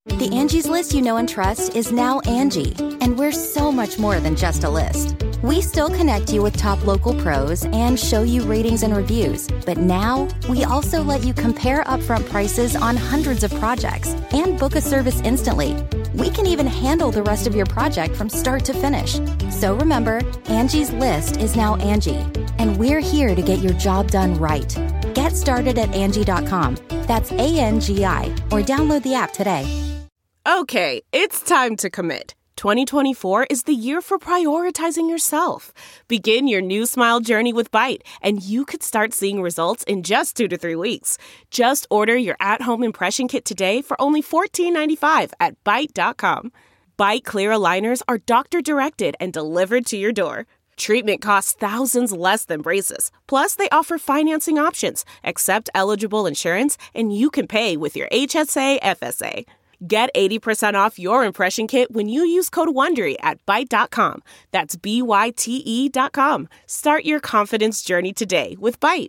The Angie's List you know and trust is now Angie, and we're so much more than just a list. We still connect you with top local pros and show you ratings and reviews, but now we also let you compare upfront prices on hundreds of projects and book a service instantly. We can even handle the rest of your project from start to finish. So remember, Angie's List is now Angie, and we're here to get your job done right. Get started at Angie.com. That's ANGI, or download the app today. Okay, it's time to commit. 2024 is the year for prioritizing yourself. Begin your new smile journey with Byte, and you could start seeing results in just 2 to 3 weeks. Just order your at-home impression kit today for only $14.95 at Byte.com. Byte Clear aligners are doctor-directed and delivered to your door. Treatment costs thousands less than braces. Plus, they offer financing options, accept eligible insurance, and you can pay with your HSA FSA. Get 80% off your impression kit when you use code WONDERY at Byte.com. That's BYTE.com. Start your confidence journey today with Byte.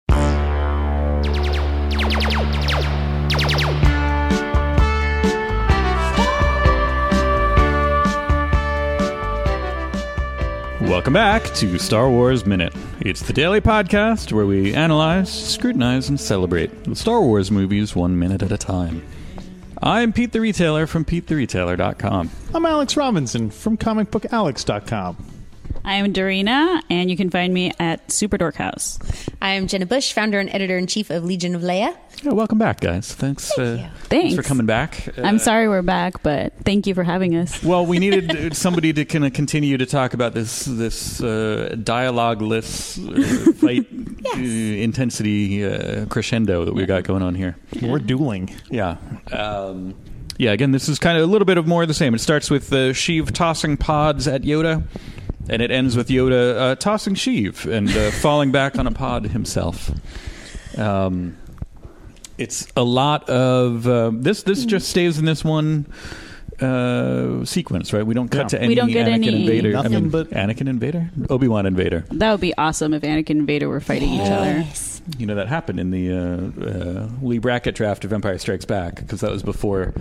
Welcome back to Star Wars Minute. It's the daily podcast where we analyze, scrutinize, and celebrate the Star Wars movies 1 minute at a time. I'm Pete the Retailer from PeteTheRetailer.com. I'm Alex Robinson from ComicBookAlex.com. I am Dorina, and you can find me at Super Dork House. I am Jenna Bush, founder and editor-in-chief of Legion of Leia. Yeah, welcome back, guys. Thanks for coming back. I'm sorry we're back, but thank you for having us. Well, we needed somebody to kind of continue to talk about this dialogue-less fight intensity crescendo that we got going on here. We're dueling. Yeah. Again, this is kind of a little bit of more of the same. It starts with Sheev tossing pods at Yoda, and it ends with Yoda tossing Sheev and falling back on a pod himself. It's a lot of this just stays in this one sequence, right? We don't cut to any Anakin and Vader. Anakin and Vader? Obi-Wan and Vader. That would be awesome if Anakin and Vader were fighting each other. You know, that happened in the Lee Brackett draft of Empire Strikes Back, because that was before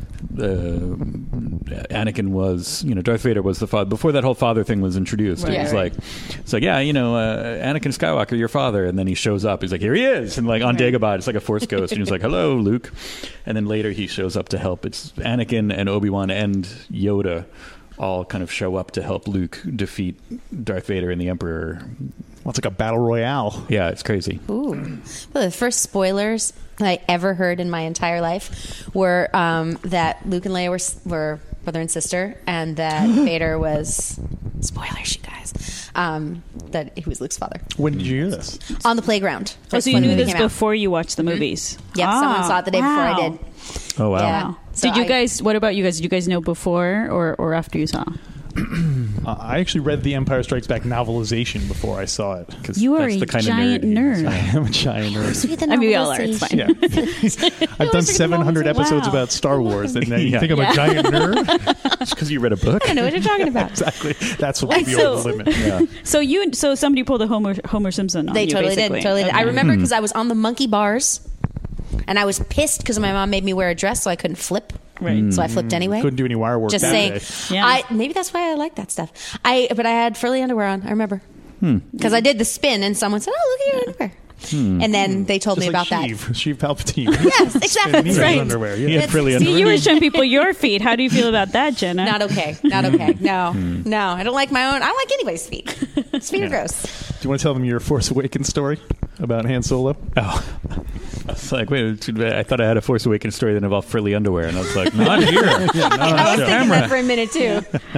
Anakin was, Darth Vader was the father. Before that whole father thing was introduced, right. It was like, Anakin Skywalker, your father, and then he shows up. He's like, here he is, and like on Dagobah, it's like a Force ghost, and he's like, hello, Luke, and then later he shows up to help. It's Anakin and Obi-Wan and Yoda all kind of show up to help Luke defeat Darth Vader and the Emperor. Well, it's like a battle royale. Yeah, it's crazy. Ooh. Well, the first spoilers I ever heard in my entire life were that Luke and Leia were brother and sister, and that Vader was, spoilers, you guys, that he was Luke's father. When did you hear this? On the playground. Oh, so you knew this before you watched the movies? Yep, someone saw it the day before I did. Oh, wow. Yeah. So what about you guys? Did you guys know before or after you saw? I actually read the Empire Strikes Back novelization before I saw it. You are a giant nerd. I am a giant nerd. I mean, we all are. It's fine. Yeah. I've done 700 episodes about Star Wars, and now you think I'm a giant nerd? Just because you read a book? I don't know what you're talking about. Exactly. That's what the old limit. Yeah. So somebody pulled a Homer Simpson on They you, totally basically. did. Totally did. Okay. I remember because I was on the monkey bars, and I was pissed because my mom made me wear a dress so I couldn't flip. Right. So I flipped anyway. Couldn't do any wire work Just that saying. day. Yeah. Maybe that's why I like that stuff. But I had frilly underwear on. I remember because I did the spin, and someone said, "Oh, look at your underwear." And then they told Just me like about Sheev Palpatine. Yes, exactly. And he That's had right. underwear. Yeah. He had frilly See, underwear. you were showing people your feet. How do you feel about that, Jenna? Not okay. Not okay. No. No. I don't like my own. I don't like anybody's feet. His feet are gross. Do you want to tell them your Force Awakens story about Han Solo? Oh. I was like, wait, I thought I had a Force Awakens story that involved frilly underwear, and I was like, not here. I was thinking that for a minute too.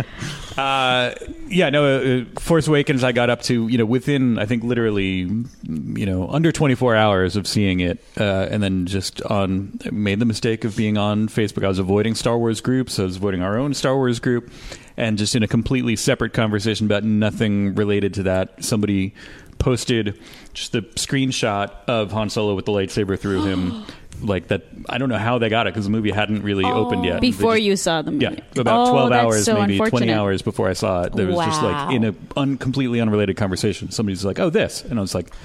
Force Awakens I got up to, within, I think, literally, under 24 hours of seeing it, and then just made the mistake of being on Facebook. I was avoiding Star Wars groups. I was avoiding our own Star Wars group, and just in a completely separate conversation about nothing related to that, somebody posted just the screenshot of Han Solo with the lightsaber through him. Like that, I don't know how they got it because the movie hadn't really opened yet. Before you saw the movie. Yeah, about 12 hours, so maybe 20 unfortunate. hours before I saw it. There was just like in a completely unrelated conversation. Somebody's like, "Oh, this," and I was like,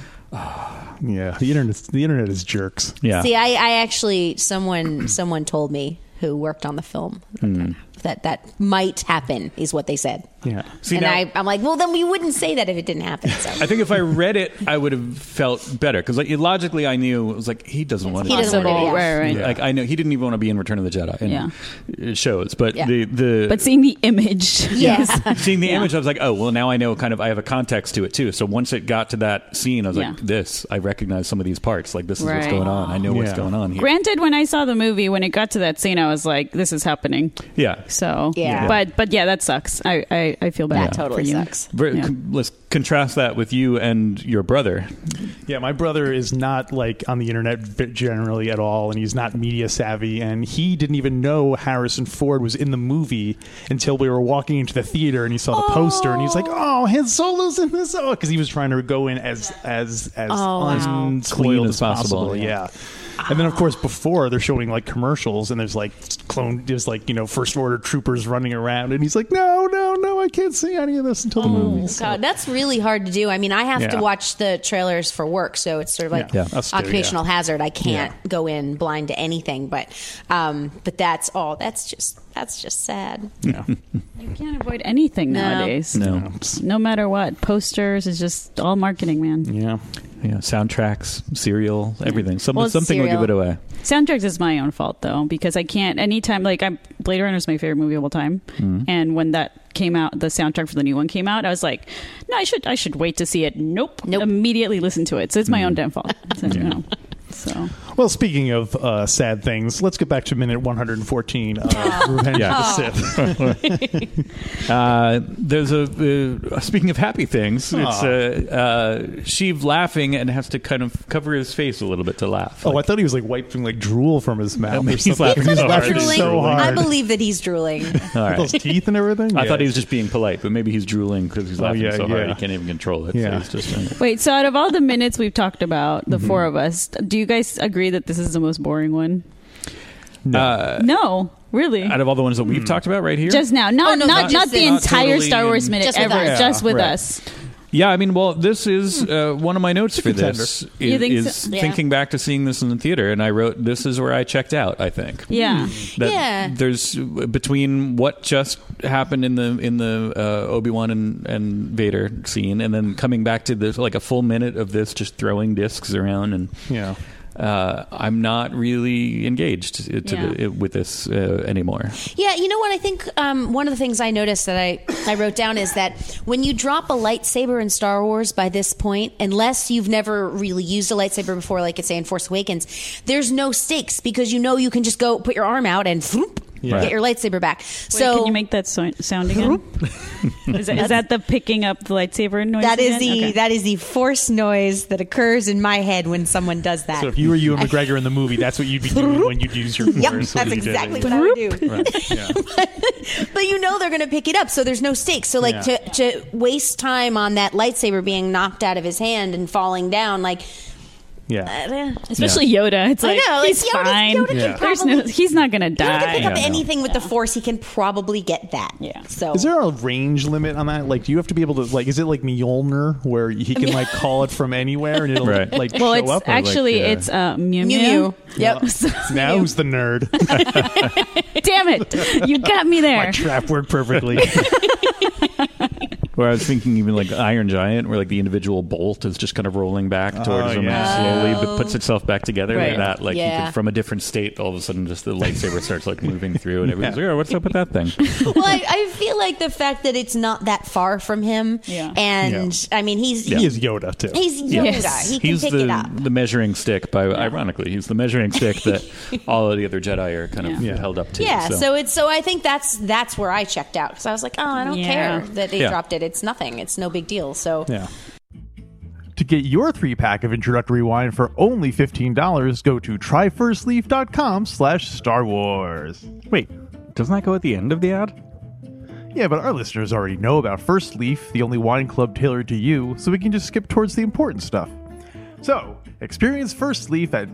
Yeah, the internet is jerks. "Yeah." See, I actually someone told me who worked on the film. That might happen is what they said. Yeah. See, and now, I'm like, well, then we wouldn't say that if it didn't happen. So. I think if I read it, I would have felt better because, like, logically, I knew it was like he doesn't want to. He doesn't want to. Right. Yeah. Like I know he didn't even want to be in Return of the Jedi. And it shows, but but seeing the image, seeing the image, I was like, oh well, now I know I have a context to it too. So once it got to that scene, I was like, I recognize some of these parts. Like this is what's going on. I know what's going on here. Granted, when I saw the movie, when it got to that scene, I was like, this is happening. Yeah. So but yeah, that sucks. I feel bad. That totally sucks. Let's contrast that with you and your brother. Yeah, my brother is not like on the internet generally at all, and he's not media savvy, and he didn't even know Harrison Ford was in the movie until we were walking into the theater and he saw the poster and he's like, "Oh, Han Solo's in this!" Oh, because he was trying to go in as unspoiled as possible. Yeah. And then, of course, before they're showing like commercials, and there's like First Order troopers running around, and he's like, "No, I can't see any of this until the movie." So. God, that's really hard to do. I mean, I have to watch the trailers for work, so it's sort of like occupational hazard. I can't go in blind to anything, but that's all. That's just sad. Yeah. You can't avoid anything nowadays. No matter what. Posters is just all marketing, man. Yeah. Yeah, soundtracks, cereal, everything. Something cereal. will give it away. Soundtracks is my own fault though, because I can't anytime Blade Runner is my favorite movie of all time, and when that came out, the soundtrack for the new one came out, I was like, no, I should wait to see it. Nope. Immediately listen to it. So it's my own damn fault. So. Well, speaking of sad things, let's get back to minute 114. Revenge of the Sith. There's speaking of happy things, it's Sheev laughing and has to kind of cover his face a little bit to laugh. I thought he was like wiping like drool from his mouth. He's laughing so hard. I believe that he's drooling. All right. Those teeth and everything. I thought he was just being polite, but maybe he's drooling because he's laughing so hard he can't even control it. Yeah. So he's just Wait, so out of all the minutes we've talked about, the four of us, do you guys agree that this is the most boring one? No, really. Out of all the ones that we've talked about right here, just now, not the entire totally Star Wars minute ever, just with us. Yeah, I mean, well, this is one of my notes for this is so? thinking back to seeing this in the theater, and I wrote, "This is where I checked out." I think, there's between what just happened in the Obi-Wan and Vader scene, and then coming back to this like a full minute of this just throwing discs around, and I'm not really engaged with this anymore. Yeah, you know what? I think one of the things I noticed that I wrote down is that when you drop a lightsaber in Star Wars by this point, unless you've never really used a lightsaber before, like it's say in Force Awakens, there's no stakes because you can just go put your arm out and get your lightsaber back. Wait, can you make that sound again? Is that the picking up the lightsaber noise? That is the force noise that occurs in my head when someone does that. So if you were Ewan McGregor in the movie, that's what you'd be doing when you'd use your force. Yep, that's exactly what I would do. Right, yeah. but they're going to pick it up, so there's no stakes. So to waste time on that lightsaber being knocked out of his hand and falling down, like. Yeah, especially Yoda. It's like he's fine. He's not gonna die. Yoda can pick up anything with the Force. He can probably get that. Yeah. So is there a range limit on that? Like, do you have to be able to is it like Mjolnir where he can like call it from anywhere and it'll show up? It's Mew Mew. Yep. Now who's the nerd? Damn it! You got me there. My trap worked perfectly. Where I was thinking even like Iron Giant, where like the individual bolt is just kind of rolling back towards him slowly, but puts itself back together like that. Like you could, from a different state, all of a sudden just the lightsaber starts like moving through, and everyone's like, "Oh, what's up with that thing?" Well, I feel like the fact that it's not that far from him, and I mean he is Yoda too. He's Yoda. Yes. He can pick it up. The measuring stick. Ironically, he's the measuring stick that all of the other Jedi are kind of held up to. Yeah. So I think that's where I checked out because I was like, oh, I don't care that they dropped it. It's nothing. It's no big deal. So To get your 3-pack of introductory wine for only $15, go to tryfirstleaf.com/Star Wars. Wait, doesn't that go at the end of the ad? Yeah, but our listeners already know about First Leaf, the only wine club tailored to you, so we can just skip towards the important stuff. So, experience First Leaf at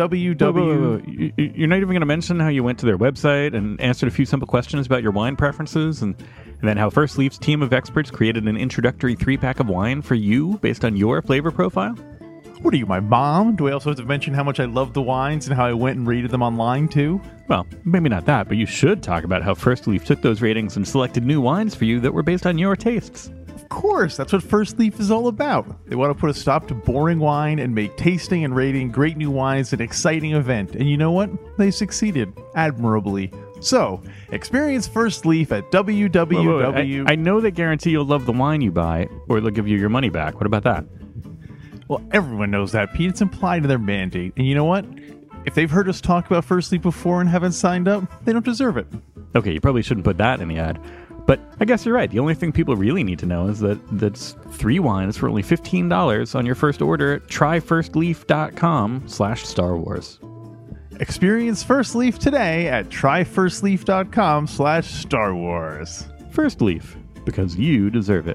www. You're not even going to mention how you went to their website and answered a few simple questions about your wine preferences, and then how First Leaf's team of experts created an introductory 3-pack of wine for you based on your flavor profile? What are you, my mom? Do I also have to mention how much I love the wines and how I went and rated them online, too? Well, maybe not that, but you should talk about how First Leaf took those ratings and selected new wines for you that were based on your tastes. Of course, that's what First Leaf is all about. They want to put a stop to boring wine and make tasting and rating great new wines an exciting event. And you know what? They succeeded admirably. So, experience First Leaf at www. I know they guarantee you'll love the wine you buy, or they'll give you your money back. What about that? Well, everyone knows that, Pete. It's implied in their mandate. And you know what? If they've heard us talk about First Leaf before and haven't signed up, they don't deserve it. Okay, you probably shouldn't put that in the ad. But I guess you're right. The only thing people really need to know is that that's 3 wines for only $15 on your first order at tryfirstleaf.com/Star Wars. Experience First Leaf today at tryfirstleaf.com/Star Wars. First Leaf, because you deserve it.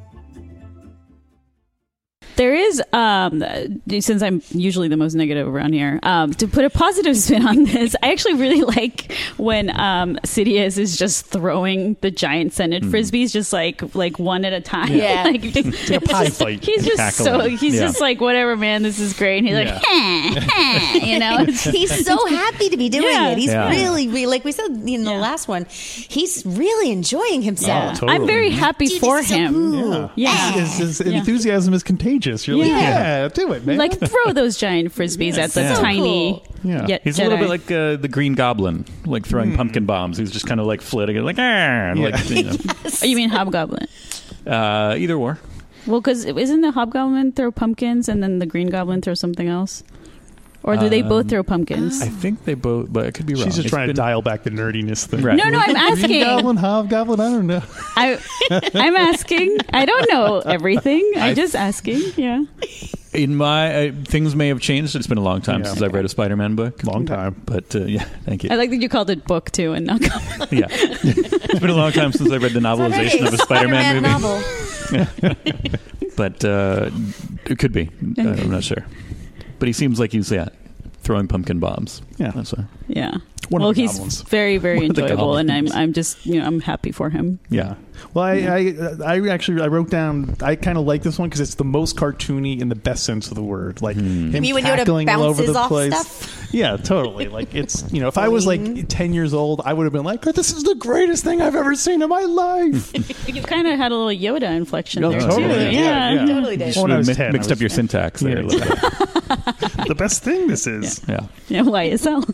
There is, since I'm usually the most negative around here, to put a positive spin on this, I actually really like when Sidious is just throwing the giant scented frisbees just like one at a time. Yeah. Like, It's like a pie fight. He's just Cackling. just like, whatever, man, this is great. And he's like, you know, He's so happy to be doing Yeah. it. He's Yeah. really, like we said in the last one, he's really enjoying himself. totally. I'm very happy Dude, for this is so him. cool. Yeah. His enthusiasm is contagious. You're like, yeah, do it, man. Like, throw those giant frisbees at the Yeah. tiny Yeah. He's Jedi. a little bit like the Green Goblin, like throwing pumpkin bombs. He's just kind of like flitting it, like, like, you know. Oh, you mean Hobgoblin? Either or. Well, because isn't the Hobgoblin throw pumpkins and then the Green Goblin throw something else? Or do they both throw pumpkins? I think they both, but I could be wrong. She's just It's trying to been- dial back the nerdiness thing. Right. No, I'm asking. Goblin, hobgoblin, I don't know. I'm asking. I don't know everything. I'm just asking. Yeah. In my things may have changed. It's been a long time Yeah. since I've read a Spider-Man book. Long time. But yeah, thank you. I like that you called it book too and not comic. Yeah, it's been a long time since I read the novelization of a Spider-Man movie. novel. But it could be. I'm not sure. But he seems like he's throwing pumpkin bombs. Yeah. That's why. Yeah. One of Well, the he's goblins. very, very One of the enjoyable, and goblins. I'm just I'm happy for him. Yeah. Well, I wrote down, I kind of like this one because it's the most cartoony in the best sense of the word. Like him You mean when Yoda cackling all over bounces the off place. stuff? Yeah, totally. Like it's, if I was like 10 years old, I would have been like, this is the greatest thing I've ever seen in my life. You kind of had a little Yoda inflection Oh, there totally. too. Yeah. Totally did. Well, when I was 10, mixed I up your syntax there. Yeah. a little bit. the best thing this is. Yeah. Yeah, YSL.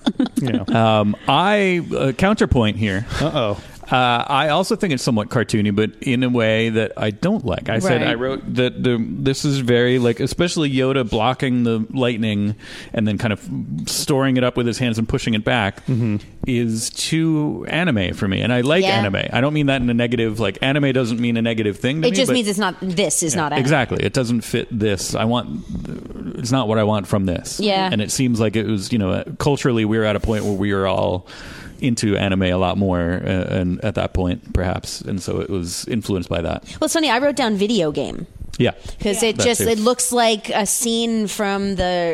Counterpoint here. Uh-oh. I also think it's somewhat cartoony, but in a way that I don't like. I said Right. I wrote that this is very like, especially Yoda blocking the lightning and then kind of storing it up with his hands and pushing it back is too anime for me. And I like Yeah. anime. I don't mean that in a negative. Like, anime doesn't mean a negative thing to me. It just but- means it's not. This is not anime. Exactly. It doesn't fit this. It's not what I want from this. Yeah. And it seems like it was, culturally we were at a point where we were all into anime a lot more and at that point perhaps, and so it was influenced by that. Well, it's funny. I wrote down video game Yeah. because That too. it looks like a scene from the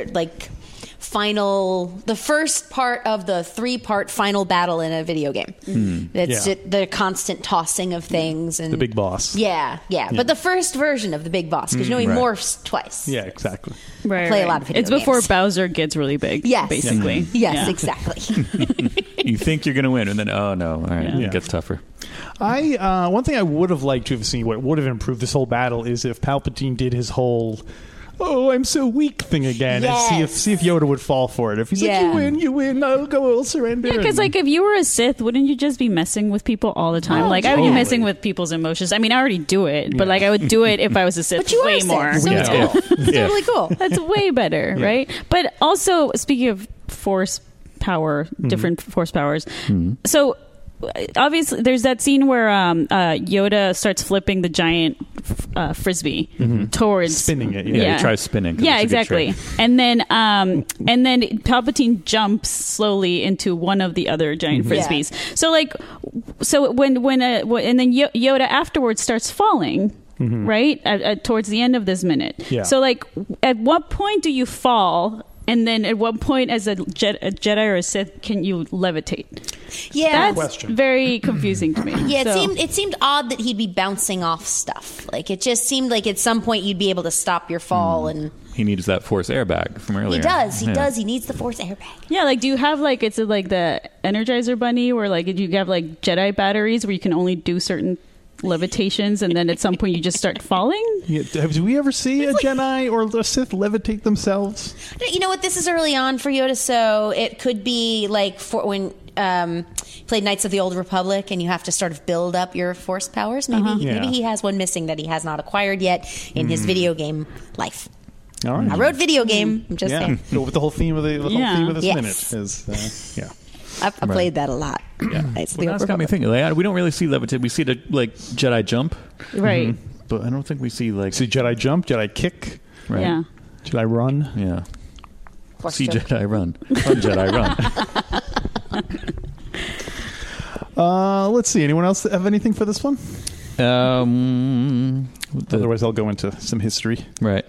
first part of the 3-part final battle in a video game. It's Yeah. the constant tossing of things and The big boss. Yeah. But the first version of the big boss, because he right. morphs twice. Yeah, exactly. Right, Play a lot of video It's before games. Bowser gets really big. Yes. basically. Yes, Yeah. exactly. You think you're going to win, and then, oh no, all right, Yeah. it gets tougher. One thing I would have liked to have seen, what would have improved this whole battle, is if Palpatine did his whole "oh, I'm so weak" thing again, Yes. and see if Yoda would fall for it. If he's Yeah. like, you win, I'll surrender. Yeah, because if you were a Sith, wouldn't you just be messing with people all the time? Oh, I would be totally. messing with people's emotions. I mean, I already do it, but I would do it if I was a Sith But you are way a Sith, more. so it's Yeah. cool. It's Yeah. totally cool. That's way better, right? But also, speaking of force power, different force powers. So obviously, there's that scene where Yoda starts flipping the giant frisbee towards spinning it. Yeah, he tries spinning. 'cause Yeah, it's a good exactly. trick. And then Palpatine jumps slowly into one of the other giant frisbees. So when and then Yoda afterwards starts falling. Right towards the end of this minute. Yeah. So at what point do you fall And then at what point, as a Jedi or a Sith, can you levitate? Yeah. That's very confusing to me. Yeah, So- it seemed odd that he'd be bouncing off stuff. Like, it just seemed like at some point you'd be able to stop your fall, and He needs that Force airbag from earlier. he does. He Yeah. does. He needs the Force airbag. Yeah, like, do you have, like, it's like the Energizer Bunny, where, like, do you have, like, Jedi batteries where you can only do certain levitations, and then at some point you just start falling? Yeah, do we ever see a Jedi or a Sith levitate themselves? You know what? This is early on for Yoda, so it could be like for when you played Knights of the Old Republic, and you have to sort of build up your Force powers. Maybe Yeah. maybe he has one missing that he has not acquired yet in his video game life. All right. I wrote video game. I'm just Yeah, saying. go with the whole theme of the whole Yeah. theme of this Yes. minute is yeah. I played that a lot. Knights of the Well, Old that's got me Republic. thinking. Like, we don't really see levitate. We see the like Jedi jump, Right. but I don't think we see like See Jedi jump, Jedi kick, right. Yeah. Jedi run. Yeah. Force See choke. Jedi run. Run Jedi run. Let's see. Anyone else have anything for this one? Otherwise, I'll go into some history. Right.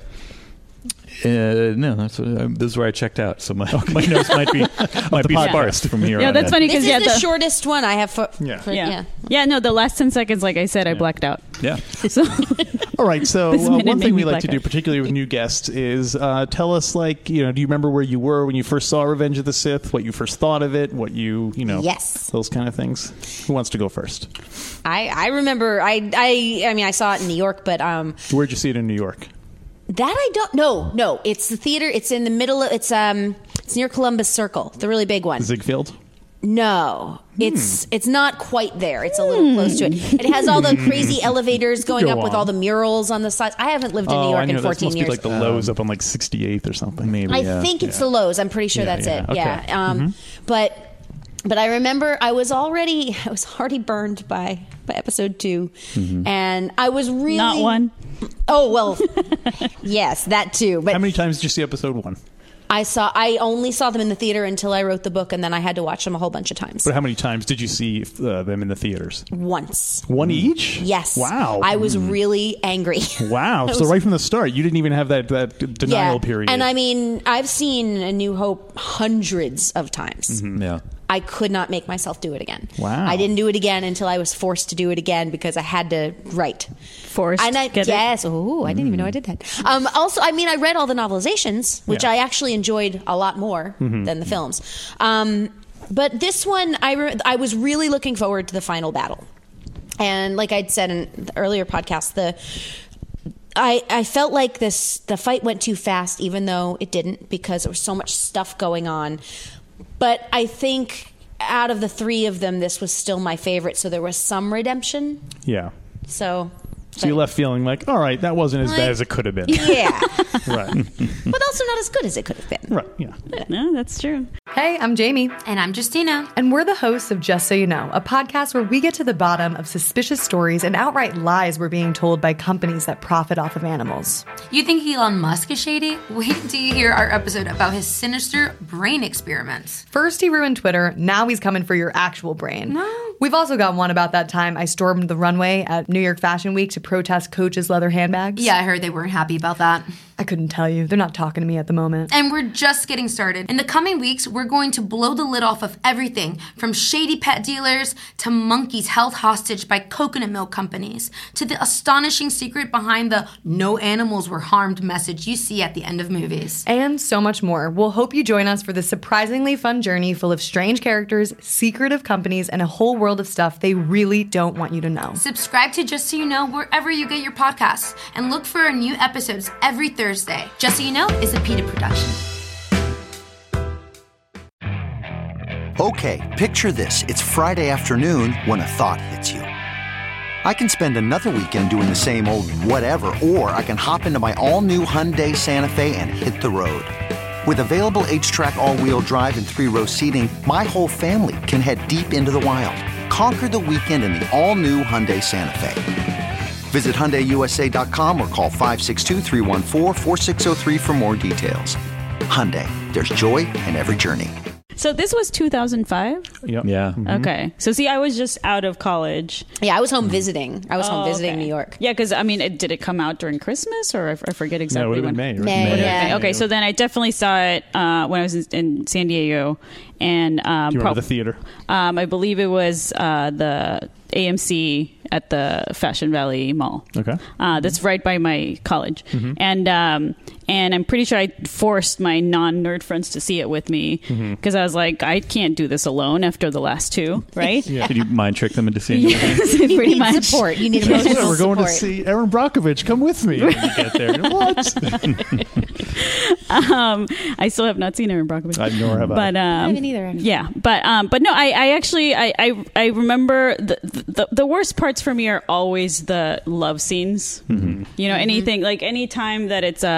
No, this is where I checked out. So my notes might be sparse from here. Yeah, on that's in. funny This because is the shortest one I have for. Yeah. Yeah. Yeah, no, the last 10 seconds, like I said, I blacked out. Yeah. So, All right. So This minute one made thing me we like to black do, out. particularly with new guests, is tell us, like, do you remember where you were when you first saw Revenge of the Sith? What you first thought of it? What you Yes. those kind of things. Who wants to go first? I remember. I mean, I saw it in New York, but Where'd you see it in New York? that I don't. No, it's the theater. It's in the middle. It's near Columbus Circle, the really big one. Ziegfeld. No, it's not quite there. It's a little close to it. It has all the crazy elevators going Go up with on. all the murals on the sides. I haven't lived in New I York know. in That 14 must years. be like the Lowe's up on like 68th or something. Maybe. I think it's the Lowe's. I'm pretty sure Yeah, that's yeah. it. Okay. Yeah. But I remember I was already burned by episode 2, and I was really not one. Oh well, yes, that too. But How many times did you see episode 1? I only saw them in the theater until I wrote the book, and then I had to watch them a whole bunch of times. But how many times did you see them in the theaters? Once. One each? Yes. Wow. I was really angry. Wow. So right from the start, you didn't even have that denial period. And I mean, I've seen A New Hope hundreds of times. Yeah. I could not make myself do it again. Wow. I didn't do it again until I was forced to do it again because I had to write. Forced. And Get it? yes. Oh, I didn't even know I did that. Also, I mean, I read all the novelizations, which Yeah. I actually enjoyed a lot more than the films. But this one, I was really looking forward to the final battle. And like I'd said in the earlier podcast, I felt like the fight went too fast, even though it didn't, because there was so much stuff going on. But I think out of the 3 of them, this was still my favorite. So there was some redemption. Yeah. So you left feeling like, all right, that wasn't as bad Like- as it could have been. yeah, Right. but also not as good as it could have been. Right. Yeah. No, that's true. Hey, I'm Jamie. And I'm Justina. And we're the hosts of Just So You Know, a podcast where we get to the bottom of suspicious stories and outright lies we're being told by companies that profit off of animals. You think Elon Musk is shady? Wait till you hear our episode about his sinister brain experiments. First he ruined Twitter, now he's coming for your actual brain. No. We've also got one about that time I stormed the runway at New York Fashion Week to protest Coach's leather handbags. Yeah, I heard they weren't happy about that. I couldn't tell you. They're not talking to me at the moment. And we're just getting started. In the coming weeks, we're going to blow the lid off of everything from shady pet dealers to monkeys held hostage by coconut milk companies to the astonishing secret behind the no animals were harmed message you see at the end of movies. And so much more. We'll hope you join us for this surprisingly fun journey full of strange characters, secretive companies, and a whole world of stuff they really don't want you to know. Subscribe to Just So You Know wherever you get your podcasts and look for our new episodes every Thursday. Just So You Know is a PETA production. Okay, picture this. It's Friday afternoon when a thought hits you. I can spend another weekend doing the same old whatever, or I can hop into my all-new Hyundai Santa Fe and hit the road. With available H-Track all-wheel drive and 3-row seating, my whole family can head deep into the wild. Conquer the weekend in the all-new Hyundai Santa Fe. Visit HyundaiUSA.com or call 562-314-4603 for more details. Hyundai, there's joy in every journey. So this was 2005? Yep. Yeah. Okay. So see, I was just out of college. Yeah, I was home visiting. I was home visiting New York. Yeah, because I mean, did it come out during Christmas or I forget exactly No, it would have when? been May. Right? May, yeah. Okay, so then I definitely saw it when I was in San Diego, and Do you remember the theater? I believe it was the AMC at the Fashion Valley Mall. Okay. That's right by my college, and I'm pretty sure I forced my non-nerd friends to see it with me because I was like, I can't do this alone after the last two, right? Did you mind trick them into seeing it? Yes, You pretty need much. support. You need emotional Yeah, we're going to support. see Aaron Brockovich. Come with me. When you get there. What? I still have not seen Aaron Brockovich. Nor have I. But I haven't either. Actually. yeah, but no, I actually I remember the worst parts for me are always the love scenes. You know, anything like any time that it's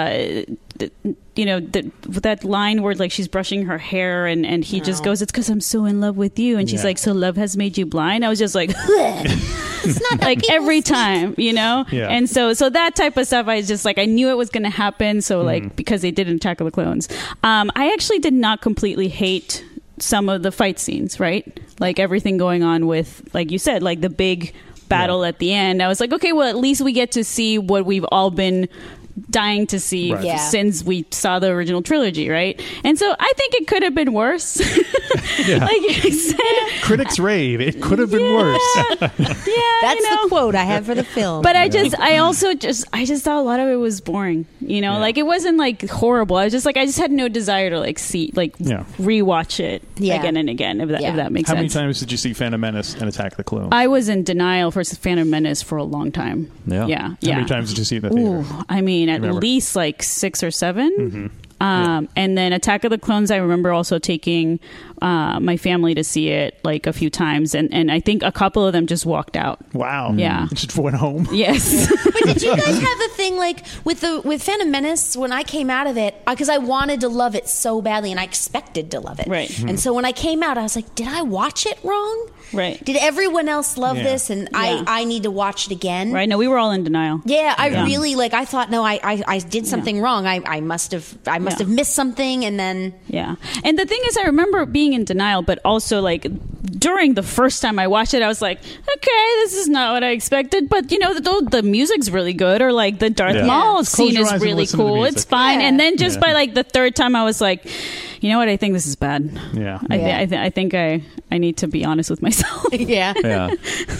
you know, that line where like she's brushing her hair and he just goes, "It's because I'm so in love with you," and she's like, "So love has made you blind." I was just like, It's not like every time, you know. Yeah. And so that type of stuff, I just like I knew it was going to happen. So like because they did in Attack of the Clones, I actually did not completely hate some of the fight scenes, right? Like everything going on with, like you said, like the big battle at the end. I was like, okay, well, at least we get to see what we've all been dying to see Right. Yeah. since we saw the original trilogy, right? And so I think it could have been worse. Like you said, Critics rave. It could have been worse. yeah, That's you know. the quote I have for the film. But I just thought a lot of it was boring. You know, like it wasn't like horrible. I just had no desire to like see, like rewatch it again and again. If that makes How sense. many times did you see Phantom Menace and Attack the Clones? I was in denial for Phantom Menace for a long time. Yeah. Yeah. How many times did you see it in the theater? Ooh, I mean, at Remember? least like 6 or 7. And then Attack of the Clones, I remember also taking my family to see it like a few times, and I think a couple of them just walked out. Wow. Yeah. Just went home. Yes. But did you guys have the thing like with Phantom Menace when I came out of it, because I wanted to love it so badly and I expected to love it, Right. And so when I came out, I was like, did I watch it wrong? Right. Did everyone else love Yeah. this and I need to watch it again? Right. No, we were all in denial. Yeah, I really like. I thought, no, I did something wrong. I must have missed something, and then Yeah. And the thing is, I remember being in denial, but also like during the first time I watched it, I was like, okay, this is not what I expected. But you know, the music's really good, or like the Darth Maul Close scene your is eyes and really listen to the cool. music. It's fine. Yeah. And then just by like the third time, I was like, you know what? I think this is bad. Yeah. I think I need to be honest with myself. yeah, Yeah.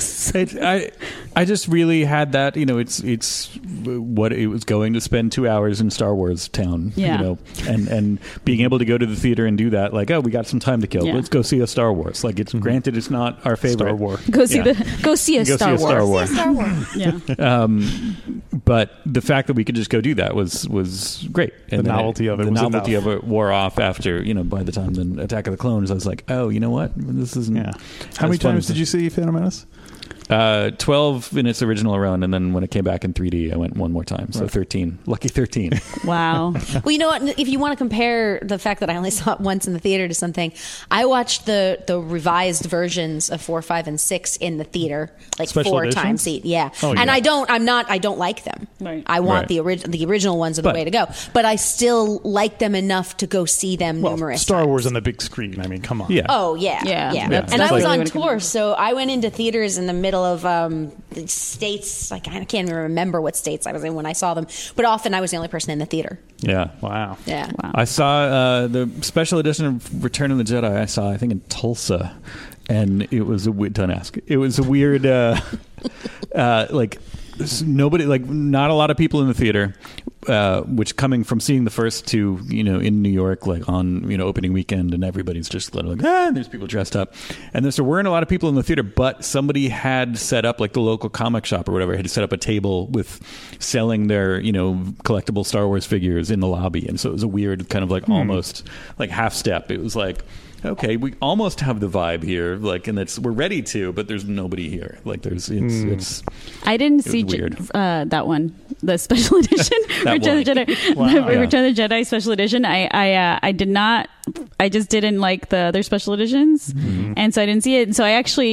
I just really had that, you know, it's what it was going to spend 2 hours in Star Wars town, Yeah. you know, and being able to go to the theater and do that, like, oh, we got some time to kill. Yeah. Let's go see a Star Wars. Like, it's granted, it's not our favorite. Star Wars. Go see Yeah. go see a Go Star see a Star Wars. Wars. Star Wars. Yeah. But the fact that we could just go do that was great. And The then novelty of it the was novelty enough. of it wore off after, you know, by the time then Attack of the Clones, I was like, oh, you know what? This isn't. Yeah. How many as fun times as did you see Phantom Menace? 12 in its original run, and then when it came back in 3D, I went one more time. So 13. Lucky 13. Wow. Well, you know what? If you want to compare the fact that I only saw it once in the theater to something, I watched the revised versions of 4, 5, and 6 in the theater, like Special 4 editions? times each. Yeah, Oh, and yeah. I don't like them. Right. I want Right. the original ones are the But- way to go. But I still like them enough to go see them Well, numerous Star times. Wars on the big screen. I mean, come on. Yeah. Oh yeah, Yeah. yeah. That's- And I that's was really on what it tour, so I went into theaters in the middle of the states. Like I can't even remember what states I was in when I saw them, but often I was the only person in the theater. Yeah. Wow. Yeah. Wow. I saw the special edition of Return of the Jedi. I saw, I think, in Tulsa, and it was don't ask. It was a weird, like nobody, like not a lot of people in the theater. Which coming from seeing the first two, you know, in New York, like on, you know, opening weekend, and everybody's just like, there's people dressed up, and there weren't a lot of people in the theater, but somebody had set up, like the local comic shop or whatever, had set up a table with selling their, you know, collectible Star Wars figures in the lobby, and so it was a weird kind of like almost like half step. It was like, okay, we almost have the vibe here, like, and we're ready to, but there's nobody here. Like, it's I didn't see was weird. that one, the special edition, Return of the Jedi, Wow. the Return of the Jedi special edition. I did not. I just didn't like their special editions, and so I didn't see it. And so I actually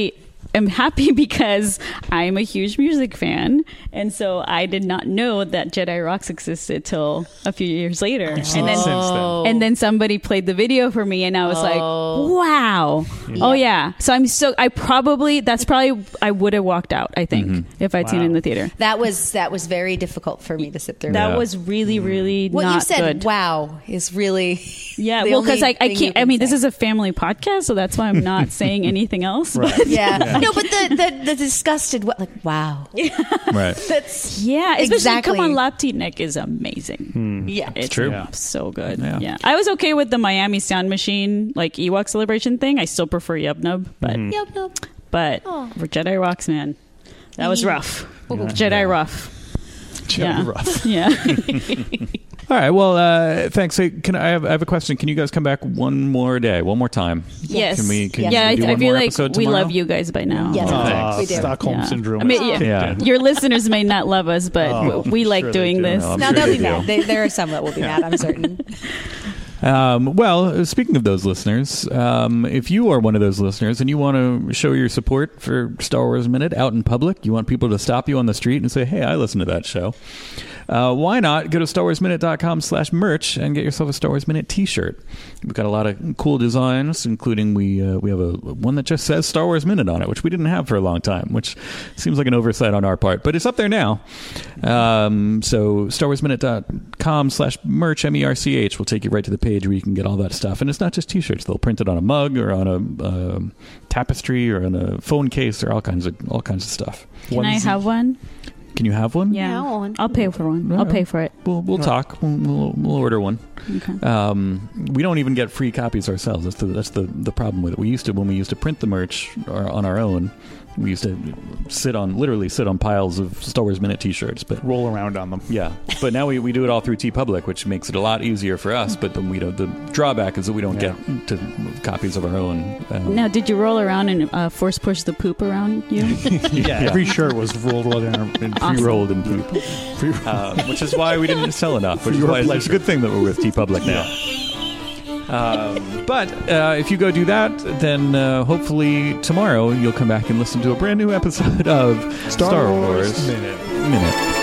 am happy because I'm a huge music fan, and so I did not know that Jedi Rocks existed till a few years later. And then somebody played the video for me, and I was like, wow. Oh yeah. So I would have walked out, I think, if I'd seen it in the theater. That was very difficult for me to sit through. That was really, really what not you said, good. wow, is really well, because I can't. I mean, this is a family podcast, so that's why I'm not saying anything else. Right. But No, but the disgusted, wow. Right. That's especially exactly. Come on, Laptitnik is amazing. Yeah, it's true. So good. Yeah. Yeah, I was okay with the Miami Sound Machine like Ewok celebration thing. I still prefer Yub Nub, but but for Jedi Rocks, man, that was rough. Jedi rough. Jedi rough. Yeah. All right. Well, thanks. Hey, I have a question. Can you guys come back one more time? Yes. Can we do I one feel more like episode we tomorrow? love you guys by now. Yes, thanks. we do. Stockholm syndrome. I mean, is kicked in. your listeners may not love us, but we like sure doing they do. this. No, I'm No, sure they'll they be do. mad. There are some that will be mad, I'm certain. Well, speaking of those listeners, if you are one of those listeners and you want to show your support for Star Wars Minute out in public, you want people to stop you on the street and say, hey, I listen to that show. Why not go to StarWarsMinute.com/merch and get yourself a Star Wars Minute t-shirt. We've got a lot of cool designs, including we have one that just says Star Wars Minute on it, which we didn't have for a long time, which seems like an oversight on our part, but it's up there now. So StarWarsMinute.com/merch, MERCH, will take you right to the page where you can get all that stuff. And it's not just t-shirts. They'll print it on a mug or on a tapestry or on a phone case or all kinds of stuff. Can I have one? Can you have one? Yeah, I'll pay for one. I'll pay for it. We'll talk. We'll order one. Okay. We don't even get free copies ourselves. That's the problem with it. When we used to print the merch on our own, we used to literally sit on piles of Star Wars Minute t-shirts, but roll around on them. Yeah, but now we do it all through TeePublic, which makes it a lot easier for us. But the drawback is that we don't get to copies of our own. Now, did you roll around and force push the poop around you? Yeah, every shirt was rolled in pre-rolled in poop, which is why we didn't sell enough. Which is why it's a good thing that we're with TeePublic now. But if you go do that, then hopefully tomorrow you'll come back and listen to a brand new episode of Star Wars Minute.